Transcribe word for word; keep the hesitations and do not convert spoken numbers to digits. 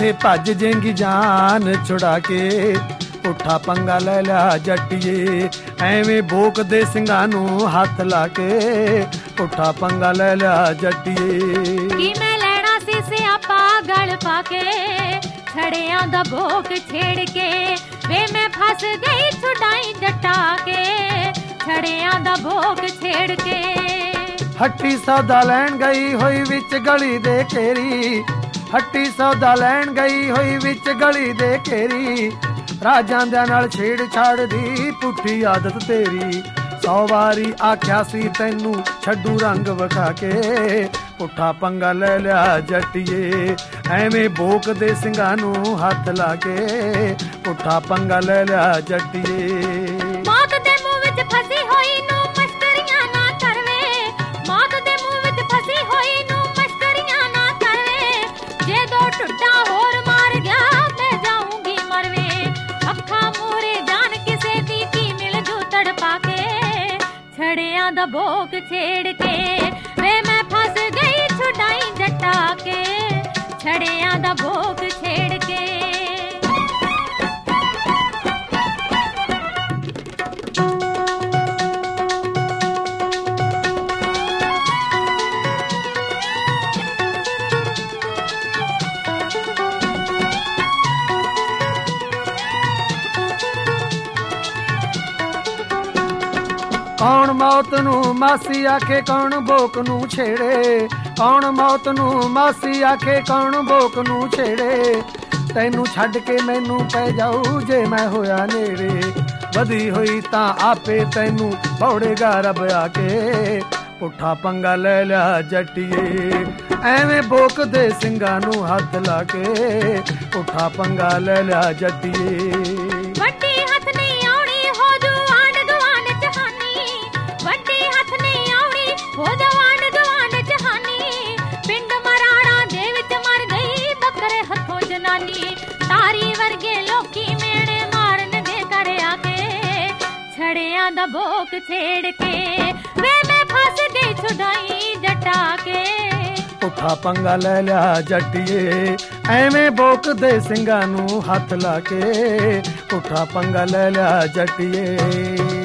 ਇੱਥੇ ਭੱਜ ਜੇਂਗੀ ਜਾਨ ਛੁਡਾ ਕੇ, ਪੁੱਠਾ ਪੰਗਾ ਲੈ ਲਿਆ ਜੱਟੀਏ। ਐਵੇਂ ਭੋਕਦੇ ਸਿੰਘਾਂ ਨੂੰ ਹੱਥ ਲਾ ਕੇ, ਪੁੱਠਾ ਪੰਗਾ ਲੈ ਲਿਆ ਜੱਟੀਏ। ਕੀ ਮੈਂ ਲੈਣਾ ਸੀ ਸਿਆਪਾ ਗਲ ਪਾ ਕੇ, ਛੜਿਆਂ ਦਾ ਭੋਗ ਛੇੜ ਕੇ, ਵੇ ਮੈਂ ਫਸ ਗਈ ਛੁਡਾਈ ਜੱਟਾ ਕੇ, ਛੜਿਆਂ ਦਾ ਭੋਗ ਛੇੜ ਕੇ। ਹੱਟੀ ਸੌਦਾ ਲੈਣ ਗਈ ਹੋਈ ਵਿੱਚ ਗਲੀ ਦੇ ਘੇਰੀ, ਹੱਟੀ ਸੌਦਾ ਲੈਣ ਗਈ ਹੋਈ ਵਿੱਚ ਗਲੀ ਦੇ ਘੇਰੀ, ਰਾਜਾਂ ਦਿਆਂ ਨਾਲ ਛੇੜ ਛਾੜ ਦੀ ਪੁੱਠੀ ਆਦਤ ਤੇਰੀ। ਸੌ ਵਾਰੀ ਆਖਿਆ ਸੀ ਤੈਨੂੰ ਛੱਡੂ ਰੰਗ ਵਿਖਾ ਕੇ, ਪੁੱਠਾ ਪੰਗਾ ਲੈ ਲਿਆ ਜੱਟੀਏ। ਐਵੇਂ ਭੋਕਦੇ ਸਿੰਘਾਂ ਨੂੰ ਹੱਥ ਲਾ ਕੇ, ਪੁੱਠਾ ਪੰਗਾ ਲੈ ਲਿਆ ਜੱਟੀਏ। ਮੌਤ ਦੇ ਮੂੰਹ ਵਿੱਚ ਫਸੀ ਹੋਈ ਨੂੰ ਮਸ਼ਕਰੀਆਂ ਨਾ ਕਰਵੇ, ਮੌਤ ਦੇ ਮੂੰਹ ਵਿੱਚ ਫਸੀ ਹੋਈ ਨੂੰ ਮਸ਼ਕਰੀਆਂ ਨਾ ਕਰਵੇ, ਜੇ ਦੋ ਟੁੱਟਾ ਹੋਰ ਮਾਰ ਗਿਆ ਮੈਂ ਜਾਊਂਗੀ ਮਰਵੇ। ਅੱਖਾਂ ਮੂਹਰੇ ਜਾਨ ਕਿਸੇ ਦੀ ਕੀ ਮਿਲ ਜੂ ਤੜਪਾ ਕੇ, ਛੜਿਆਂ ਦਾ ਭੋਗ ਛੇੜ ਕੇ, ਵੇ ਮੈਂ ਫਸ ਗਈ ਛੁਡਾਈ ਜੱਟਾ ਕੇ, ਛੜਿਆਂ ਦਾ ਭੋਗ ਛੇੜ ਕੇ। ਕੌਣ ਮੌਤ ਨੂੰ ਮਾਸੀ ਆਖੇ, ਕੌਣ ਭੋਕ ਨੂੰ ਛੇੜੇ, ਕੌਣ ਮੌਤ ਨੂੰ ਮਾਸੀ ਆਖੇ, ਕੌਣ ਭੋਕ ਨੂੰ ਛੇੜੇ। ਤੈਨੂੰ ਛੱਡ ਕੇ ਮੈਨੂੰ ਪੈ ਜਾਊ ਜੇ ਮੈਂ ਹੋਇਆ ਨੇੜੇ, ਵਧੀ ਹੋਈ ਤਾਂ ਆਪੇ ਤੈਨੂੰ ਭੌੜੇਗਾ ਰੱਬ ਆ ਕੇ, ਪੁੱਠਾ ਪੰਗਾ ਲੈ ਲਿਆ ਜੱਟੀਏ। ਐਵੇਂ ਭੋਕਦੇ ਸਿੰਘਾਂ ਨੂੰ ਹੱਥ ਲਾ ਕੇ, ਪੁੱਠਾ ਪੰਗਾ ਲੈ ਲਿਆ ਜੱਟੀਏ। ਹੋ ਜਵਾਨ ਜਵਾਨ ਜਹਾਨੀ, ਪਿੰਡ ਮਰਾੜਾ ਦੇ ਵਿੱਚ ਮਰ ਗਈ ਬੱਕਰੇ ਹੱਥੋਂ ਜਨਾਨੀ। ਤਾਰੀ ਵਰਗੇ ਲੋਕੀ ਮੇਣੇ ਮਾਰਨ ਦੇ ਕਰ ਆ ਕੇ, ਛੜਿਆਂ ਦਾ ਭੋਗ ਛੇੜ ਕੇ, ਵੇ ਮੈਂ ਫਸ ਗਈ ਛੁਡਾਈ ਜੱਟਾ ਕੇ, ਪੁੱਠਾ ਪੰਗਾ ਲੈ ਲਿਆ ਜੱਟੀਏ। ਐਵੇਂ ਭੋਕਦੇ ਸਿੰਘਾਂ ਨੂੰ ਹੱਥ ਲਾ ਕੇ, ਪੁੱਠਾ ਪੰਗਾ ਲੈ ਲਿਆ ਜੱਟੀਏ।